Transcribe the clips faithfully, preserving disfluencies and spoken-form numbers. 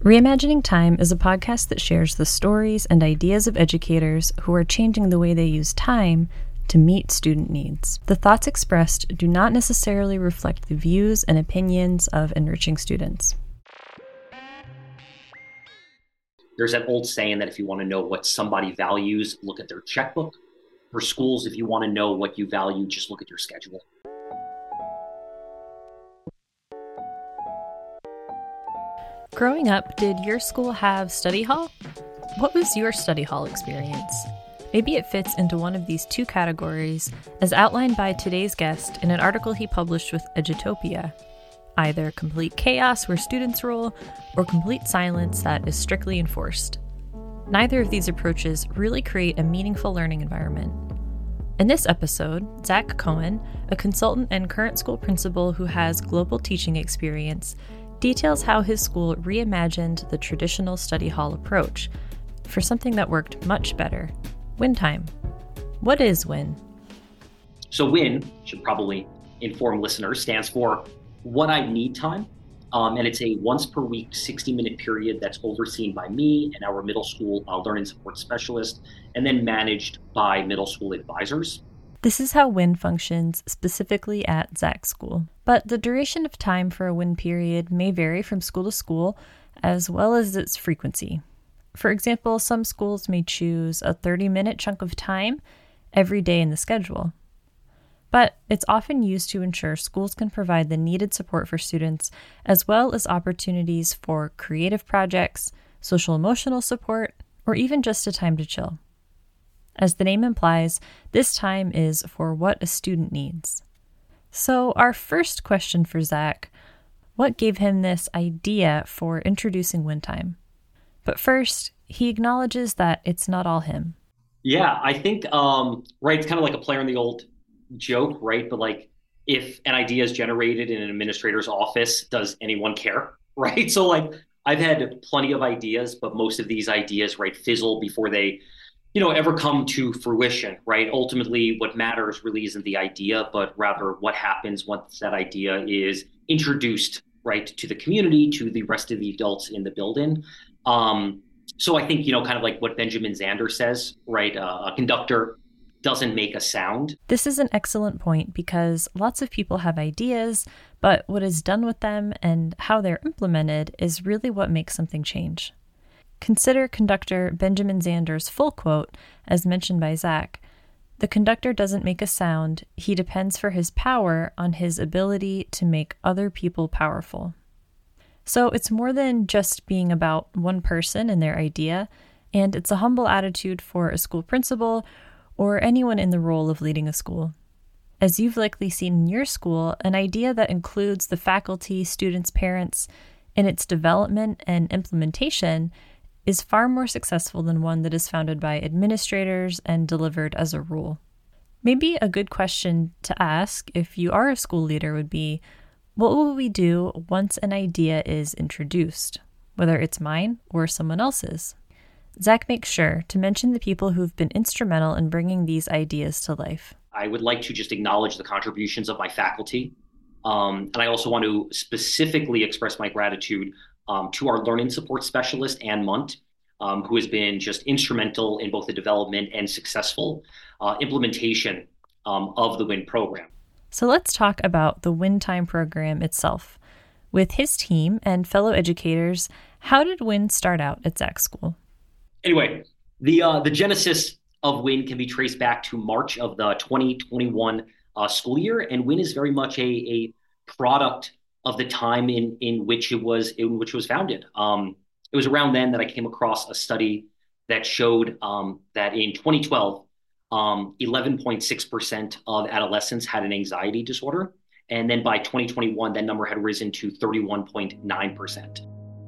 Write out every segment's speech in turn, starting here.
Reimagining Time is a podcast that shares the stories and ideas of educators who are changing the way they use time to meet student needs. The thoughts expressed do not necessarily reflect the views and opinions of enriching students. There's that old saying that if you want to know what somebody values, look at their checkbook. For schools, if you want to know what you value, just look at your schedule. Growing up, did your school have study hall? What was your study hall experience? Maybe it fits into one of these two categories, as outlined by today's guest in an article he published with Edutopia. Either complete chaos where students rule, or complete silence that is strictly enforced. Neither of these approaches really create a meaningful learning environment. In this episode, Zach Cohen, a consultant and current school principal who has global teaching experience, details how his school reimagined the traditional study hall approach for something that worked much better: Win Time. What is Win? So Win, should probably inform listeners, stands for What I Need Time. Um, and it's a once per week, sixty minute period that's overseen by me and our middle school uh, learning support specialist, and then managed by middle school advisors. This is how Win functions specifically at Zach's school. But the duration of time for a Win period may vary from school to school, as well as its frequency. For example, some schools may choose a thirty minute chunk of time every day in the schedule. But it's often used to ensure schools can provide the needed support for students, as well as opportunities for creative projects, social emotional support, or even just a time to chill. As the name implies, this time is for what a student needs. So our first question for Zach: what gave him this idea for introducing Win Time? But first, he acknowledges that it's not all him. Yeah, I think, um, right, it's kind of like a player in the old joke, right? But like, if an idea is generated in an administrator's office, does anyone care, right? So like, I've had plenty of ideas, but most of these ideas, right, fizzle before they, you know, ever come to fruition, right? Ultimately, what matters really isn't the idea, but rather what happens once that idea is introduced, right, to the community, to the rest of the adults in the building. Um, so I think, you know, kind of like what Benjamin Zander says, right? Uh, a conductor doesn't make a sound. This is an excellent point because lots of people have ideas, but what is done with them and how they're implemented is really what makes something change. Consider conductor Benjamin Zander's full quote, as mentioned by Zach. The conductor doesn't make a sound, he depends for his power on his ability to make other people powerful. So it's more than just being about one person and their idea, and it's a humble attitude for a school principal or anyone in the role of leading a school. As you've likely seen in your school, an idea that includes the faculty, students, parents in its development and implementation is far more successful than one that is founded by administrators and delivered as a rule. Maybe a good question to ask if you are a school leader would be, what will we do once an idea is introduced, whether it's mine or someone else's? Zach makes sure to mention the people who've been instrumental in bringing these ideas to life. I would like to just acknowledge the contributions of my faculty. Um, and I also want to specifically express my gratitude um, to our learning support specialist, Ann Munt, um, who has been just instrumental in both the development and successful uh, implementation um, of the WIN program. So let's talk about the Win Time program itself. With his team and fellow educators, how did WIN start out at Zach's school? Anyway, the uh, the genesis of WIN can be traced back to March of the twenty twenty-one uh, school year, and WIN is very much a, a product of the time in in which it was in which it was founded. Um, it was around then that I came across a study that showed um, that in twenty twelve, um, eleven point six percent of adolescents had an anxiety disorder, and then by twenty twenty-one, that number had risen to thirty-one point nine percent.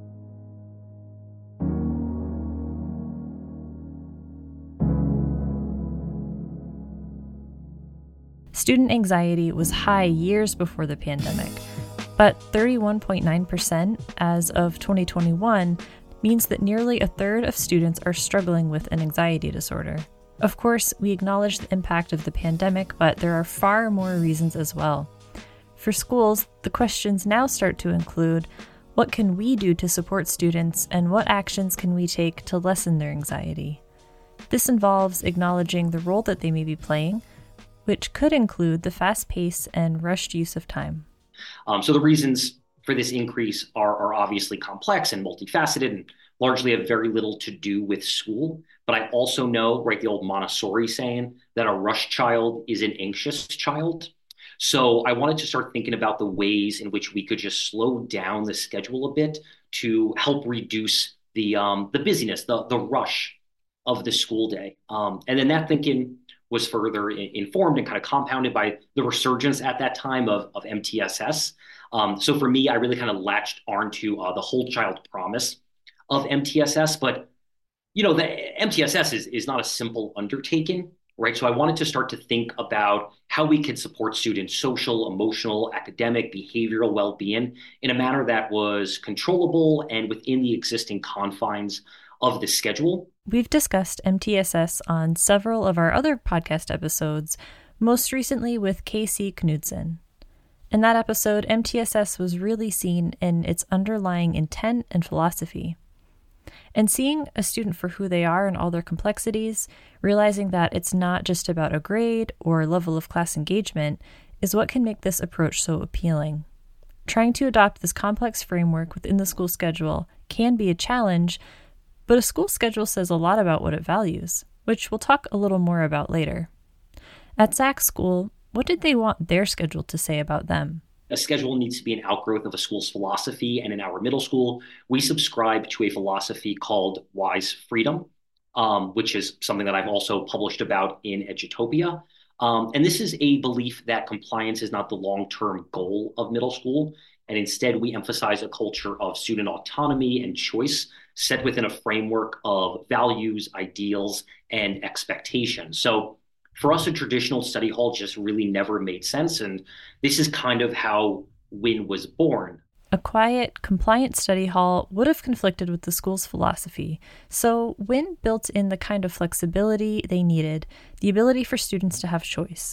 Student anxiety was high years before the pandemic, but thirty-one point nine percent as of twenty twenty-one means that nearly a third of students are struggling with an anxiety disorder. Of course, we acknowledge the impact of the pandemic, but there are far more reasons as well. For schools, the questions now start to include, What can we do to support students, and what actions can we take to lessen their anxiety? This involves acknowledging the role that they may be playing, which could include the fast pace and rushed use of time. Um, so the reasons for this increase are, are obviously complex and multifaceted and largely have very little to do with school. But I also know, right, the old Montessori saying that a rushed child is an anxious child. So I wanted to start thinking about the ways in which we could just slow down the schedule a bit to help reduce the um, the busyness, the the rush of the school day. Um, and then that thinking was further in, informed and kind of compounded by the resurgence at that time of, of M T S S. Um, so for me, I really kind of latched onto uh, the whole child promise of M T S S. But, you know, the M T S S is, is not a simple undertaking, right? So I wanted to start to think about how we could support students' social, emotional, academic, behavioral well-being in a manner that was controllable and within the existing confines of the schedule. We've discussed M T S S on several of our other podcast episodes, most recently with Casey Knudsen. In that episode, M T S S was really seen in its underlying intent and philosophy. And seeing a student for who they are and all their complexities, realizing that it's not just about a grade or level of class engagement, is what can make this approach so appealing. Trying to adopt this complex framework within the school schedule can be a challenge, but a school schedule says a lot about what it values, which we'll talk a little more about later. At Zach's school, what did they want their schedule to say about them? A schedule needs to be an outgrowth of a school's philosophy, and in our middle school, we subscribe to a philosophy called Wise Freedom, um, which is something that I've also published about in Edutopia. Um, and this is a belief that compliance is not the long-term goal of middle school, and instead we emphasize a culture of student autonomy and choice set within a framework of values, ideals, and expectations. So for us, a traditional study hall just really never made sense, and this is kind of how WIN was born. A quiet, compliant study hall would have conflicted with the school's philosophy, so WIN built in the kind of flexibility they needed, the ability for students to have choice.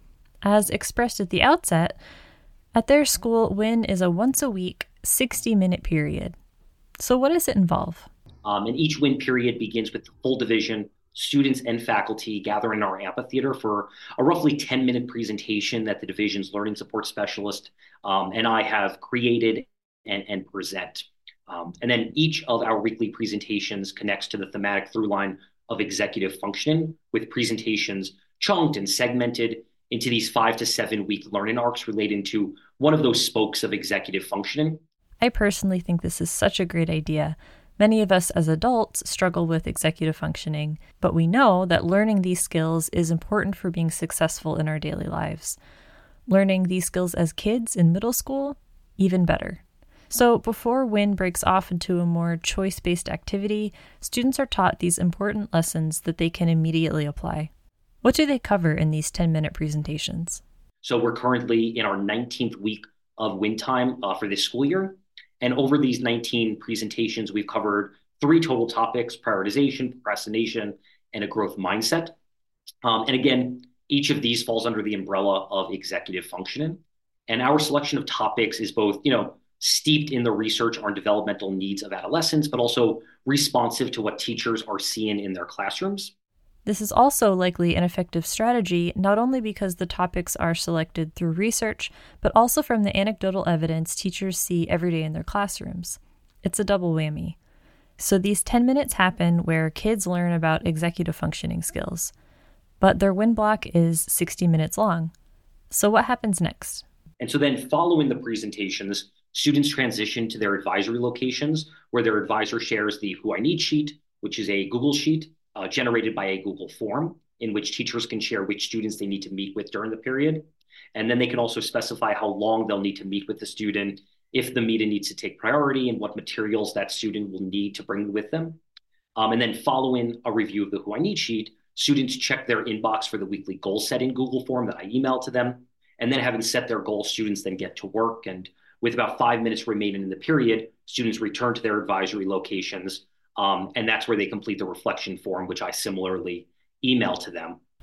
As expressed at the outset, at their school, WIN is a once-a-week, sixty-minute period. So what does it involve? Um, and each WIN period begins with the full division, students and faculty gather in our amphitheater for a roughly ten-minute presentation that the division's learning support specialist um, and I have created and, and present. Um, and then each of our weekly presentations connects to the thematic through line of executive functioning, with presentations chunked and segmented into these five to seven week learning arcs relating to one of those spokes of executive functioning. I personally think this is such a great idea. Many of us as adults struggle with executive functioning, but we know that learning these skills is important for being successful in our daily lives. Learning these skills as kids in middle school, even better. So before WIN breaks off into a more choice-based activity, students are taught these important lessons that they can immediately apply. What do they cover in these ten-minute presentations? So we're currently in our nineteenth week of WIN time uh, for this school year. And over these nineteen presentations, we've covered three total topics: prioritization, procrastination, and a growth mindset. Um, and again, each of these falls under the umbrella of executive functioning. And our selection of topics is both, you know, steeped in the research on developmental needs of adolescents, but also responsive to what teachers are seeing in their classrooms. This is also likely an effective strategy, not only because the topics are selected through research, but also from the anecdotal evidence teachers see every day in their classrooms. It's a double whammy. So these ten minutes happen where kids learn about executive functioning skills. But their WIN block is sixty minutes long. So what happens next? And so then following the presentations, students transition to their advisory locations, where their advisor shares the Who I Need sheet, which is a Google sheet Uh, generated by a Google form in which teachers can share which students they need to meet with during the period. And then they can also specify how long they'll need to meet with the student, if the meeting needs to take priority, and what materials that student will need to bring with them. Um, and then following a review of the Who I Need sheet, students check their inbox for the weekly goal setting Google form that I emailed to them. And then having set their goals, students then get to work. And with about five minutes remaining in the period, students return to their advisory locations. Um, and that's where they complete the reflection form, which I similarly email to them.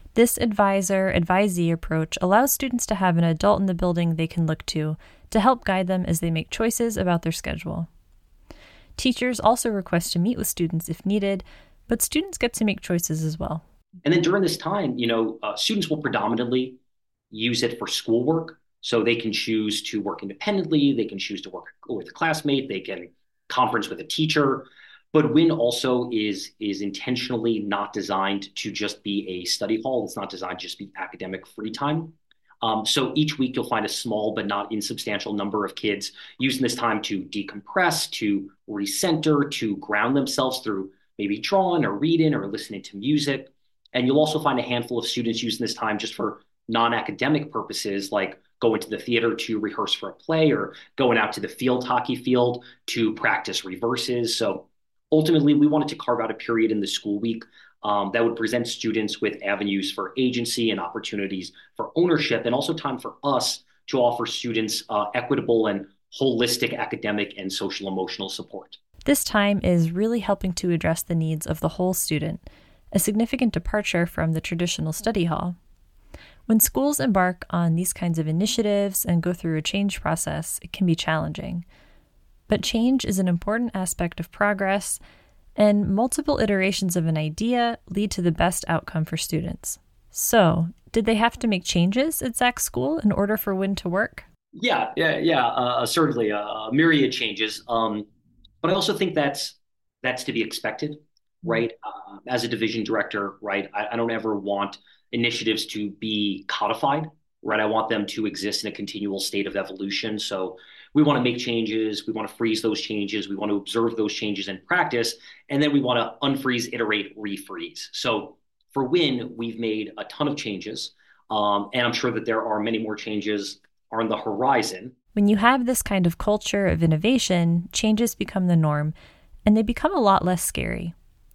This advisor advisee approach allows students to have an adult in the building they can look to to help guide them as they make choices about their schedule. Teachers also request to meet with students if needed, but students get to make choices as well. And then during this time, you know, uh, students will predominantly use it for schoolwork. So they can choose to work independently, they can choose to work with a classmate, they can conference with a teacher. But W I N also is, is intentionally not designed to just be a study hall. It's not designed to just be academic free time. Um, so each week you'll find a small but not insubstantial number of kids using this time to decompress, to recenter, to ground themselves through maybe drawing or reading or listening to music. And you'll also find a handful of students using this time just for non-academic purposes, like going to the theater to rehearse for a play or going out to the field hockey field to practice reverses. So ultimately, we wanted to carve out a period in the school week um, that would present students with avenues for agency and opportunities for ownership, and also time for us to offer students uh, equitable and holistic academic and social emotional support. This time is really helping to address the needs of the whole student, a significant departure from the traditional study hall. When schools embark on these kinds of initiatives and go through a change process, it can be challenging. But change is an important aspect of progress, and multiple iterations of an idea lead to the best outcome for students. So, did they have to make changes at Zach's school in order for W I N to work? Yeah, yeah, yeah, uh, certainly uh, a myriad changes. Um, but I also think that's that's to be expected, right? Uh, as a division director, right, I, I don't ever want initiatives to be codified, right? I want them to exist in a continual state of evolution. So we want to make changes, we want to freeze those changes, we want to observe those changes in practice, and then we want to unfreeze, iterate, refreeze. So for W I N, we've made a ton of changes, um, and I'm sure that there are many more changes on the horizon. When you have this kind of culture of innovation, changes become the norm, and they become a lot less scary.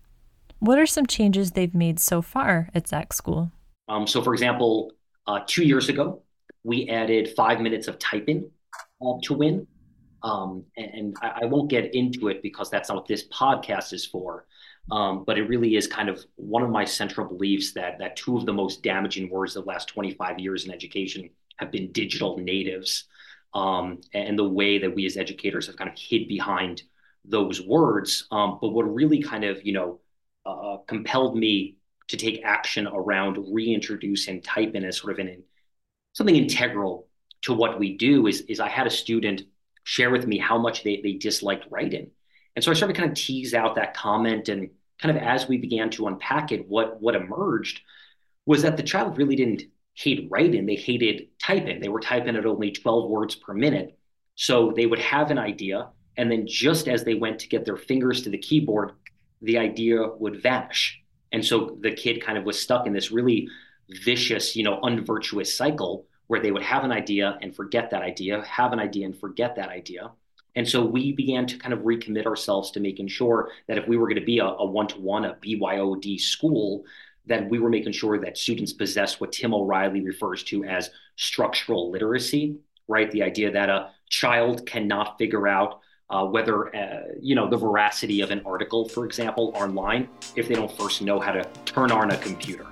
What are some changes they've made so far at Zach's school? Um, so for example, uh, two years ago, we added five minutes of typing uh, to W I N. Um, and and I, I won't get into it because that's not what this podcast is for. Um, but it really is kind of one of my central beliefs that that two of the most damaging words of the last twenty-five years in education have been digital natives, um, and the way that we as educators have kind of hid behind those words. Um, but what really kind of, you know, uh, compelled me to take action around reintroducing typing as sort of an something integral to what we do is, is I had a student share with me how much they, they disliked writing. And so I started to kind of tease out that comment, and kind of as we began to unpack it, what, what emerged was that the child really didn't hate writing, they hated typing. They were typing at only twelve words per minute. So they would have an idea, and then just as they went to get their fingers to the keyboard, the idea would vanish. And so the kid kind of was stuck in this really vicious, you know, unvirtuous cycle where they would have an idea and forget that idea, have an idea and forget that idea. And so we began to kind of recommit ourselves to making sure that if we were going to be a, a one-to-one, a B Y O D school, that we were making sure that students possess what Tim O'Reilly refers to as structural literacy, right? The idea that a child cannot figure out uh, whether, uh, you know, the veracity of an article, for example, online, if they don't first know how to turn on a computer.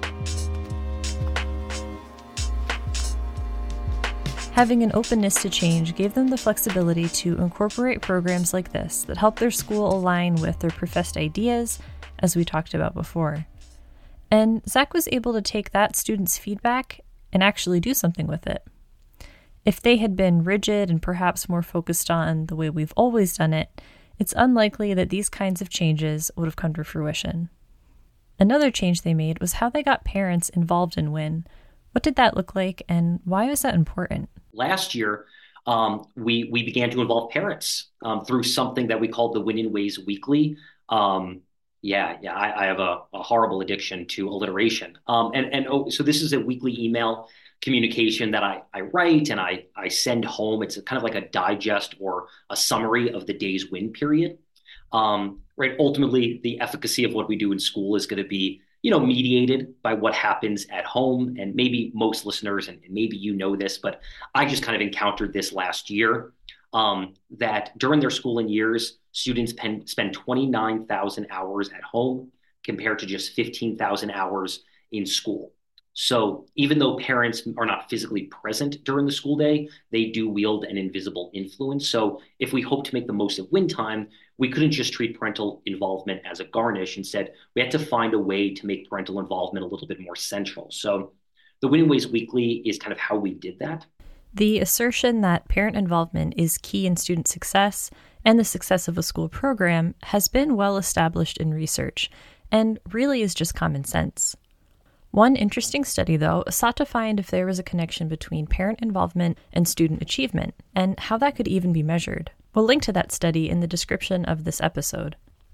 Having an openness to change gave them the flexibility to incorporate programs like this that help their school align with their professed ideas, as we talked about before. And Zach was able to take that student's feedback and actually do something with it. If they had been rigid and perhaps more focused on the way we've always done it, it's unlikely that these kinds of changes would have come to fruition. Another change they made was how they got parents involved in W I N. What did that look like, and why was that important? Last year, um, we we began to involve parents um, through something that we called the Win in Ways Weekly. Um, yeah, yeah, I, I have a, a horrible addiction to alliteration, um, and and oh, so this is a weekly email communication that I I write and I I send home. It's a, kind of like a digest or a summary of the day's W I N period. Um, right. Ultimately, the efficacy of what we do in school is going to be, you know, mediated by what happens at home. And maybe most listeners, and maybe you know this, but I just kind of encountered this last year, um, that during their schooling years, students pen, spend twenty-nine thousand hours at home compared to just fifteen thousand hours in school. So even though parents are not physically present during the school day, they do wield an invisible influence. So if we hope to make the most of win time, we couldn't just treat parental involvement as a garnish. Instead, we had to find a way to make parental involvement a little bit more central. So the Winning Ways Weekly is kind of how we did that. The assertion that parent involvement is key in student success and the success of a school program has been well established in research and really is just common sense. One interesting study, though, sought to find if there was a connection between parent involvement and student achievement, and how that could even be measured. We'll link to that study in the description of this episode.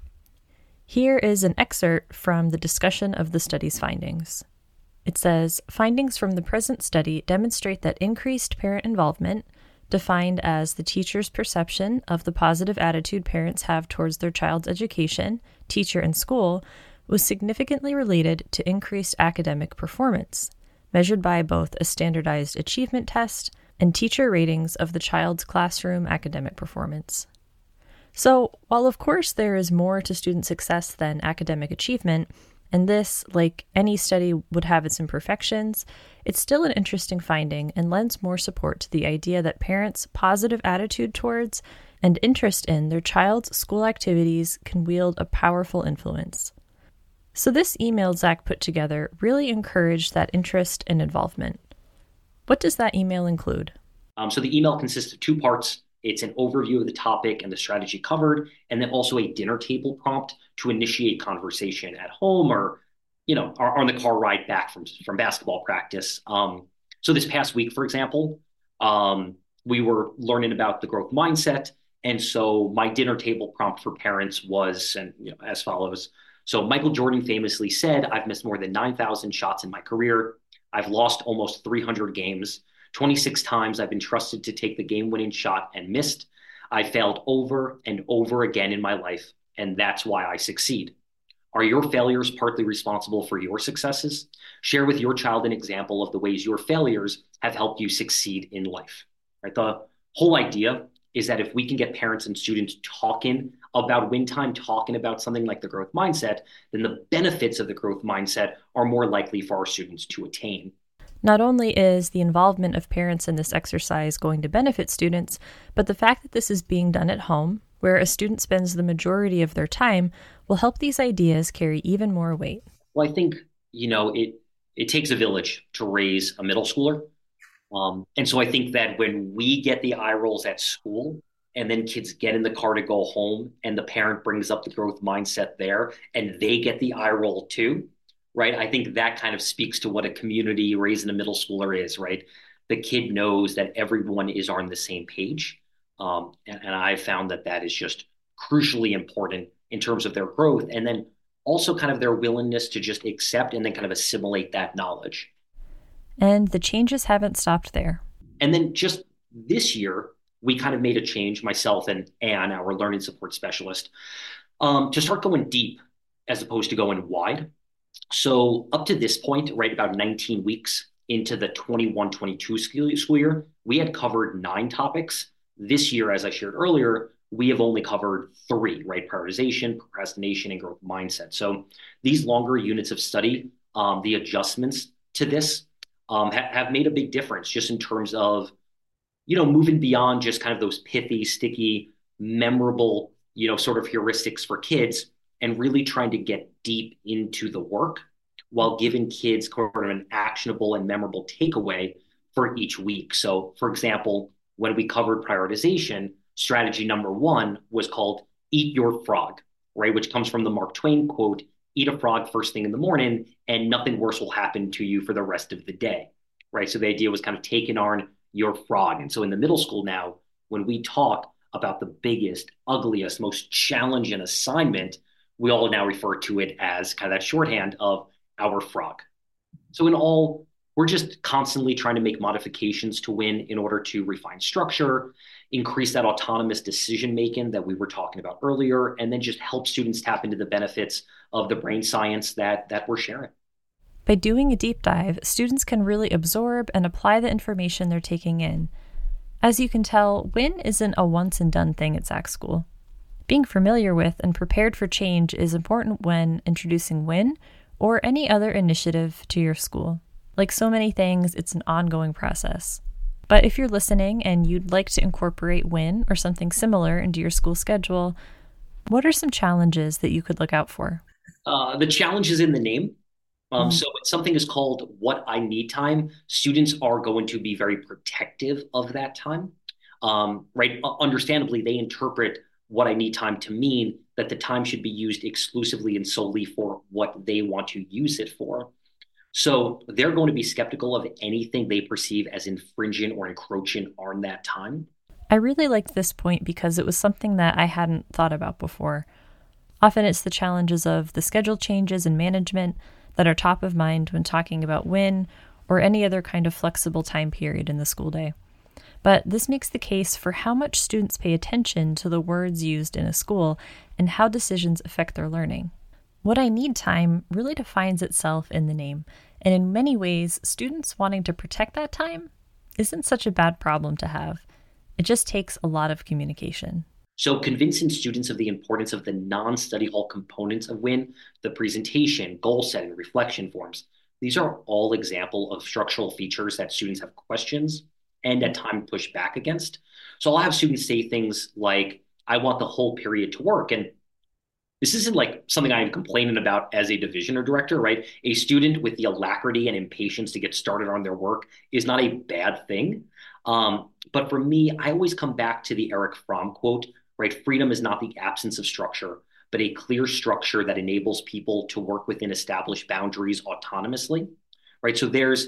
Here is an excerpt from the discussion of the study's findings. It says, findings from the present study demonstrate that increased parent involvement, defined as the teacher's perception of the positive attitude parents have towards their child's education, teacher, and school, was significantly related to increased academic performance, measured by both a standardized achievement test and teacher ratings of the child's classroom academic performance. So, while of course there is more to student success than academic achievement, and this, like any study, would have its imperfections, it's still an interesting finding and lends more support to the idea that parents' positive attitude towards and interest in their child's school activities can wield a powerful influence. So this email Zach put together really encouraged that interest and involvement. What does that email include? Um, so the email consists of two parts. It's an overview of the topic and the strategy covered, and then also a dinner table prompt to initiate conversation at home or, you know, or on the car ride back from, from basketball practice. Um, so this past week, for example, um, we were learning about the growth mindset. And so my dinner table prompt for parents was, and you know, as follows. So Michael Jordan famously said, I've missed more than nine thousand shots in my career. I've lost almost three hundred games. twenty-six times I've been trusted to take the game-winning shot and missed. I failed over and over again in my life, and that's why I succeed. Are your failures partly responsible for your successes? Share with your child an example of the ways your failures have helped you succeed in life. Right? The whole idea is that if we can get parents and students talking about win time, talking about something like the growth mindset, then the benefits of the growth mindset are more likely for our students to attain. Not only is the involvement of parents in this exercise going to benefit students, but the fact that this is being done at home, where a student spends the majority of their time, will help these ideas carry even more weight. Well, I think, you know, it it takes a village to raise a middle schooler. Um, and so I think that when we get the eye rolls at school, and then kids get in the car to go home, and the parent brings up the growth mindset there, and they get the eye roll too, right? I think that kind of speaks to what a community raising a middle schooler is, right? The kid knows that everyone is on the same page. Um, and, and I found that that is just crucially important in terms of their growth. And then also kind of their willingness to just accept and then kind of assimilate that knowledge. And the changes haven't stopped there. And then just this year, we kind of made a change, myself and Anne, our learning support specialist, um, to start going deep as opposed to going wide. So up to this point, right, about nineteen weeks into the twenty-one twenty-two school year, we had covered nine topics. This year, as I shared earlier, we have only covered three, right? Prioritization, procrastination, and growth mindset. So these longer units of study, um, the adjustments to this um, ha- have made a big difference just in terms of, you know, moving beyond just kind of those pithy, sticky, memorable, you know, sort of heuristics for kids and really trying to get deep into the work while giving kids kind of an actionable and memorable takeaway for each week. So, for example, when we covered prioritization, strategy number one was called Eat Your Frog, right? Which comes from the Mark Twain quote, eat a frog first thing in the morning and nothing worse will happen to you for the rest of the day, right? So the idea was kind of taking on your frog. And so in the middle school now, when we talk about the biggest, ugliest, most challenging assignment, we all now refer to it as kind of that shorthand of our frog. So in all, we're just constantly trying to make modifications to win in order to refine structure, increase that autonomous decision-making that we were talking about earlier, and then just help students tap into the benefits of the brain science that, that we're sharing. By doing a deep dive, students can really absorb and apply the information they're taking in. As you can tell, win isn't a once-and-done thing at Zach School. Being familiar with and prepared for change is important when introducing win or any other initiative to your school. Like so many things, it's an ongoing process. But if you're listening and you'd like to incorporate WIN or something similar into your school schedule, what are some challenges that you could look out for? Uh, the challenge is in the name. Um, Mm. so when something is called what I need time, students are going to be very protective of that time. Um, right? U- Understandably, they interpret what I need time to mean that the time should be used exclusively and solely for what they want to use it for. So they're going to be skeptical of anything they perceive as infringing or encroaching on that time. I really liked this point because it was something that I hadn't thought about before. Often it's the challenges of the schedule changes and management that are top of mind when talking about WIN or any other kind of flexible time period in the school day. But this makes the case for how much students pay attention to the words used in a school and how decisions affect their learning. What I need time really defines itself in the name, and in many ways, students wanting to protect that time isn't such a bad problem to have. It just takes a lot of communication. So convincing students of the importance of the non-study hall components of WIN, the presentation, goal setting, reflection forms, these are all example of structural features that students have questions and at times push back against. So I'll have students say things like, I want the whole period to work. And this isn't like something I'm complaining about as a division or director, right? A student with the alacrity and impatience to get started on their work is not a bad thing. Um, but for me, I always come back to the Eric Fromm quote, right? Freedom is not the absence of structure, but a clear structure that enables people to work within established boundaries autonomously, right? So there's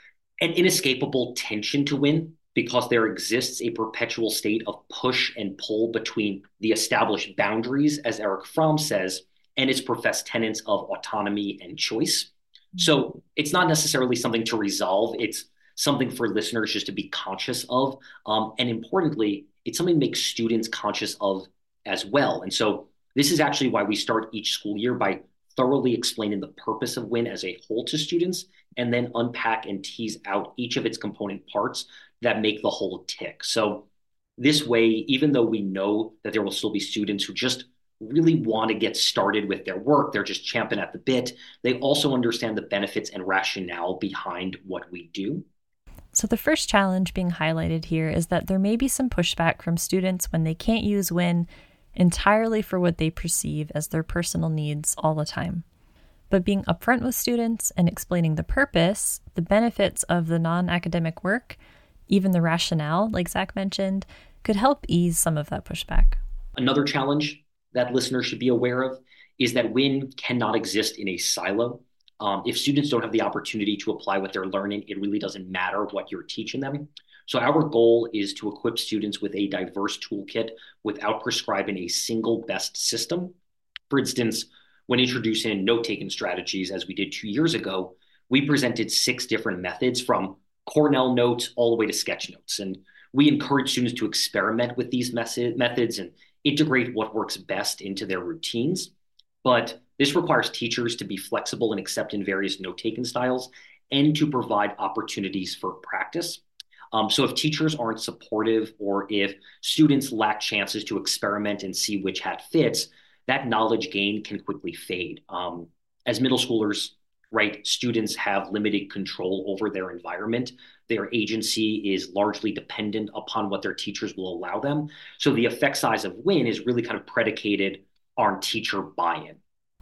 an inescapable tension to WIN because there exists a perpetual state of push and pull between the established boundaries, as Eric Fromm says, and its professed tenets of autonomy and choice. So it's not necessarily something to resolve. It's something for listeners just to be conscious of. Um, and importantly, it's something to make students conscious of as well. And so this is actually why we start each school year by thoroughly explaining the purpose of WIN as a whole to students, and then unpack and tease out each of its component parts that make the whole tick. So this way, even though we know that there will still be students who just really want to get started with their work, they're just champing at the bit, they also understand the benefits and rationale behind what we do. So the first challenge being highlighted here is that there may be some pushback from students when they can't use WIN entirely for what they perceive as their personal needs all the time. But being upfront with students and explaining the purpose, the benefits of the non-academic work, even the rationale, like Zach mentioned, could help ease some of that pushback. Another challenge that listeners should be aware of is that WIN cannot exist in a silo. Um, if students don't have the opportunity to apply what they're learning, it really doesn't matter what you're teaching them. So our goal is to equip students with a diverse toolkit without prescribing a single best system. For instance, when introducing note-taking strategies, as we did two years ago, we presented six different methods from Cornell notes all the way to sketch notes. And we encourage students to experiment with these method, methods and integrate what works best into their routines. But this requires teachers to be flexible and accepting various note-taking styles and to provide opportunities for practice. Um, so if teachers aren't supportive or if students lack chances to experiment and see which hat fits, that knowledge gain can quickly fade. Um, as middle schoolers, right, students have limited control over their environment. Their agency is largely dependent upon what their teachers will allow them. So the effect size of WIN is really kind of predicated on teacher buy-in.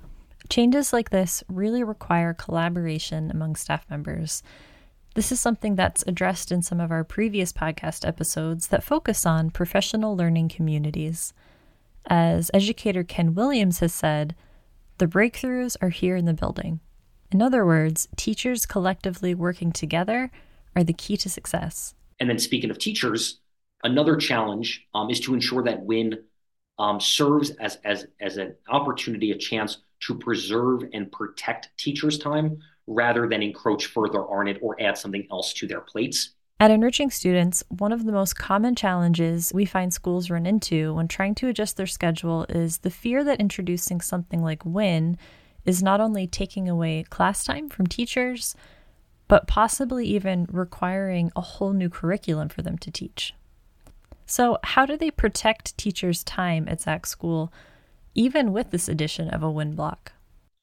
Changes like this really require collaboration among staff members. This is something that's addressed in some of our previous podcast episodes that focus on professional learning communities. As educator Ken Williams has said, the breakthroughs are here in the building. In other words, teachers collectively working together are the key to success. And then speaking of teachers, another challenge um, is to ensure that WIN um, serves as, as, as an opportunity, a chance to preserve and protect teachers' time rather than encroach further on it or add something else to their plates. At Enriching Students, one of the most common challenges we find schools run into when trying to adjust their schedule is the fear that introducing something like WIN is not only taking away class time from teachers, but possibly even requiring a whole new curriculum for them to teach. So how do they protect teachers' time at Zach's school, even with this addition of a WIN block?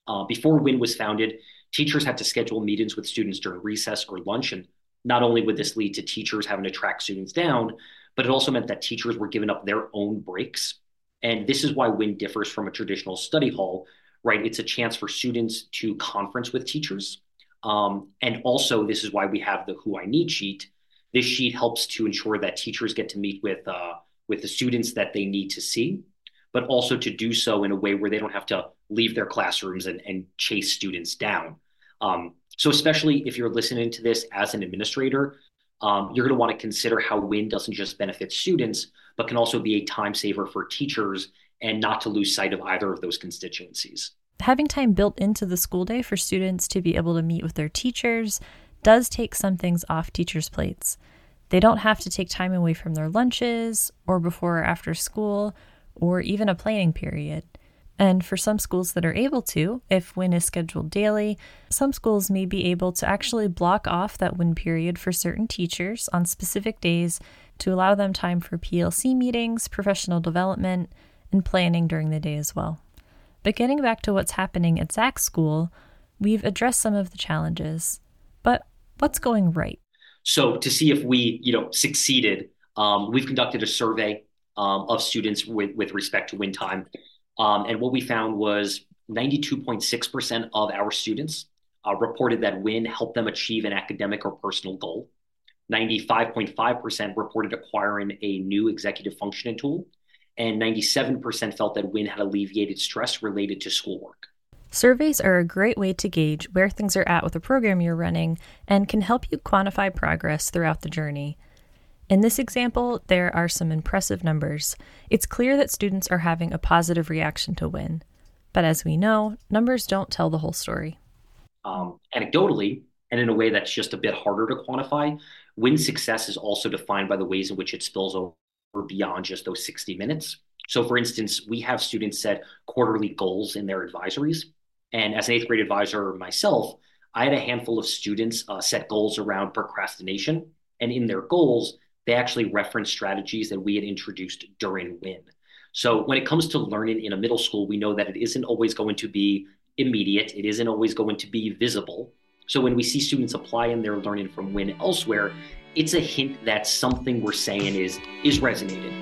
Uh, before WIN was founded, teachers had to schedule meetings with students during recess or lunch. And not only would this lead to teachers having to track students down, but it also meant that teachers were giving up their own breaks. And this is why WIN differs from a traditional study hall, right? It's a chance for students to conference with teachers. Um, and also, this is why we have the Who I Need sheet. This sheet helps to ensure that teachers get to meet with, uh, with the students that they need to see, but also to do so in a way where they don't have to leave their classrooms and, and chase students down. Um, so especially if you're listening to this as an administrator, um, you're going to want to consider how WIN doesn't just benefit students, but can also be a time saver for teachers, and not to lose sight of either of those constituencies. Having time built into the school day for students to be able to meet with their teachers does take some things off teachers' plates. They don't have to take time away from their lunches or before or after school, or even a planning period. And for some schools that are able to, if WIN is scheduled daily, some schools may be able to actually block off that WIN period for certain teachers on specific days to allow them time for P L C meetings, professional development, and planning during the day as well. But getting back to what's happening at Zach's school, we've addressed some of the challenges. But what's going right? So to see if we, you know, succeeded, um, we've conducted a survey um, of students with, with respect to WIN time. Um, and what we found was ninety-two point six percent of our students uh, reported that WIN helped them achieve an academic or personal goal. ninety-five point five percent reported acquiring a new executive functioning tool. And ninety-seven percent felt that WIN had alleviated stress related to schoolwork. Surveys are a great way to gauge where things are at with the program you're running and can help you quantify progress throughout the journey. In this example, there are some impressive numbers. It's clear that students are having a positive reaction to WIN. But as we know, numbers don't tell the whole story. Um, anecdotally, and in a way that's just a bit harder to quantify, WIN success is also defined by the ways in which it spills over beyond just those sixty minutes. So for instance, we have students set quarterly goals in their advisories. And as an eighth grade advisor myself, I had a handful of students uh, set goals around procrastination. And in their goals, they actually referenced strategies that we had introduced during WIN. So when it comes to learning in a middle school, we know that it isn't always going to be immediate. It isn't always going to be visible. So when we see students applying their learning from WIN elsewhere, it's a hint that something we're saying is, is resonating.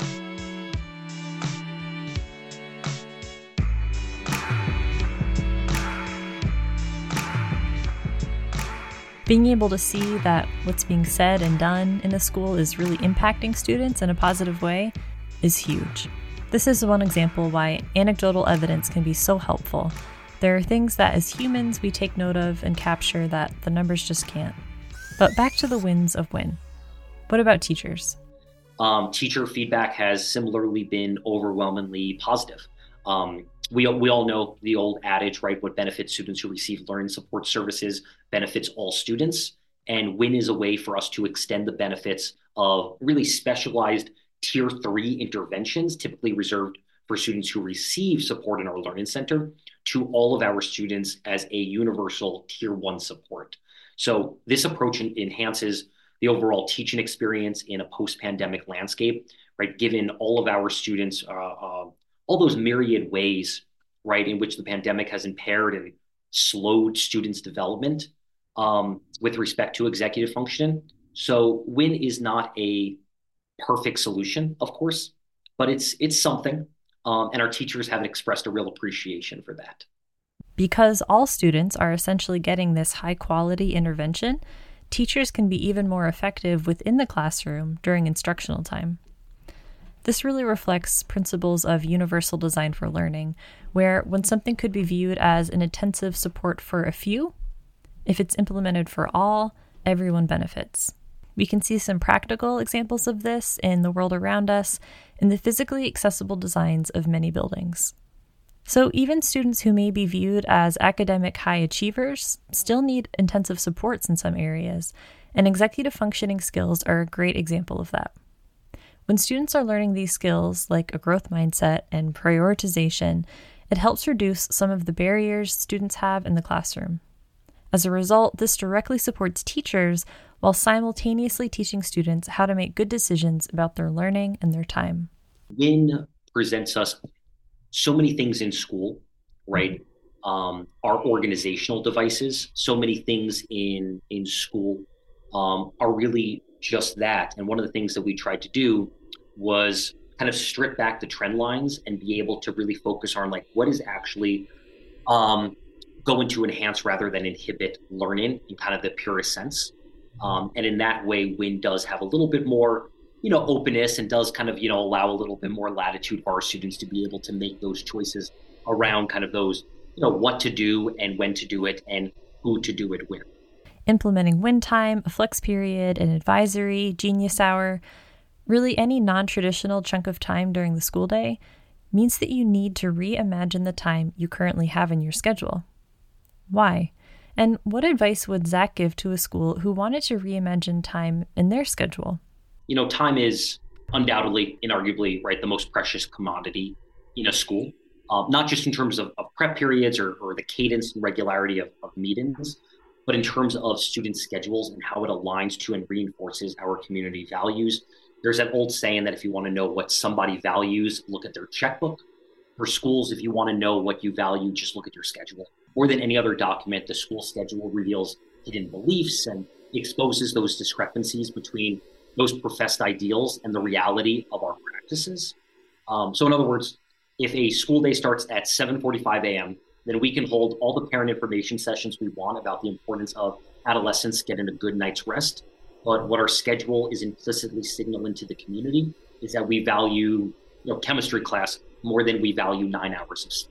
Being able to see that what's being said and done in a school is really impacting students in a positive way is huge. This is one example why anecdotal evidence can be so helpful. There are things that as humans we take note of and capture that the numbers just can't. But back to the wins of WIN. What about teachers? Um, teacher feedback has similarly been overwhelmingly positive. Um, we, we all know the old adage, right? What benefits students who receive learning support services benefits all students. And WIN is a way for us to extend the benefits of really specialized tier three interventions, typically reserved for students who receive support in our learning center, to all of our students as a universal tier one support. So this approach enhances the overall teaching experience in a post-pandemic landscape, right? Given all of our students, uh, uh, all those myriad ways, right, in which the pandemic has impaired and slowed students' development um, with respect to executive functioning. So WIN is not a perfect solution, of course, but it's it's something. Um, and our teachers have expressed a real appreciation for that. Because all students are essentially getting this high-quality intervention, teachers can be even more effective within the classroom during instructional time. This really reflects principles of universal design for learning, where when something could be viewed as an intensive support for a few, if it's implemented for all, everyone benefits. We can see some practical examples of this in the world around us in the physically accessible designs of many buildings. So even students who may be viewed as academic high achievers still need intensive supports in some areas, and executive functioning skills are a great example of that. When students are learning these skills, like a growth mindset and prioritization, it helps reduce some of the barriers students have in the classroom. As a result, this directly supports teachers while simultaneously teaching students how to make good decisions about their learning and their time. WIN presents us so many things in school, right? um, our organizational devices. So many things in in school um, are really just that. And one of the things that we tried to do was kind of strip back the trend lines and be able to really focus on like what is actually um, going to enhance rather than inhibit learning in kind of the purest sense. Um, and in that way, Win does have a little bit more, you know, openness and does kind of, you know, allow a little bit more latitude for our students to be able to make those choices around kind of those, you know, what to do and when to do it and who to do it with. Implementing Win time, a flex period, an advisory, genius hour, really any non-traditional chunk of time during the school day means that you need to reimagine the time you currently have in your schedule. Why? And what advice would Zach give to a school who wanted to reimagine time in their schedule? You know, time is undoubtedly, inarguably, right, the most precious commodity in a school, uh, not just in terms of, of prep periods or, or the cadence and regularity of, of meetings, but in terms of student schedules and how it aligns to and reinforces our community values. There's that old saying that if you want to know what somebody values, look at their checkbook. For schools, if you want to know what you value, just look at your schedule. More than any other document, the school schedule reveals hidden beliefs and exposes those discrepancies between those professed ideals and the reality of our practices. Um, so in other words, if a school day starts at seven forty-five a.m., then we can hold all the parent information sessions we want about the importance of adolescents getting a good night's rest. But what our schedule is implicitly signaling to the community is that we value, you know, chemistry class more than we value nine hours of sleep.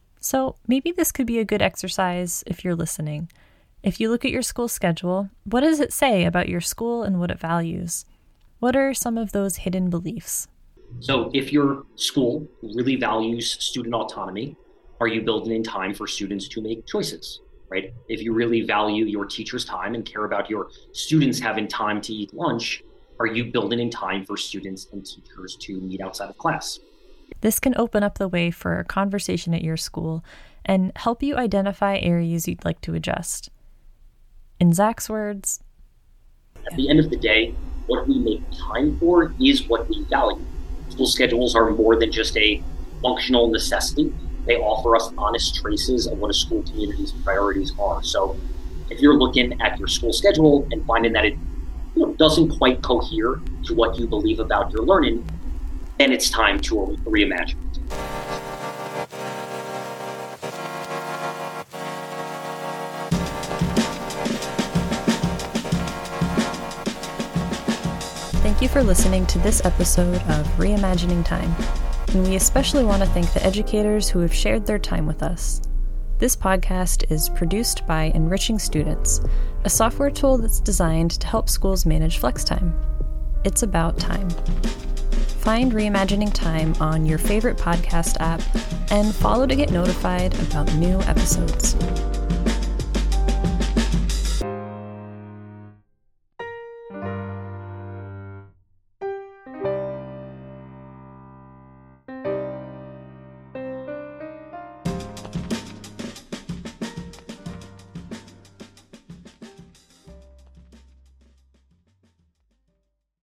So maybe this could be a good exercise if you're listening. If you look at your school schedule, what does it say about your school and what it values? What are some of those hidden beliefs? So if your school really values student autonomy, are you building in time for students to make choices, right? If you really value your teacher's time and care about your students having time to eat lunch, are you building in time for students and teachers to meet outside of class? This can open up the way for a conversation at your school and help you identify areas you'd like to adjust. In Zach's words, at the end of the day, what we make time for is what we value. School schedules are more than just a functional necessity. They offer us honest traces of what a school community's priorities are. So if you're looking at your school schedule and finding that it you know, doesn't quite cohere to what you believe about your learning, then it's time to reimagine it. Thank you for listening to this episode of Reimagining Time, and we especially want to thank the educators who have shared their time with us. This podcast is produced by Enriching Students, a software tool that's designed to help schools manage flex time. It's about time. Find Reimagining Time on your favorite podcast app and follow to get notified about new episodes.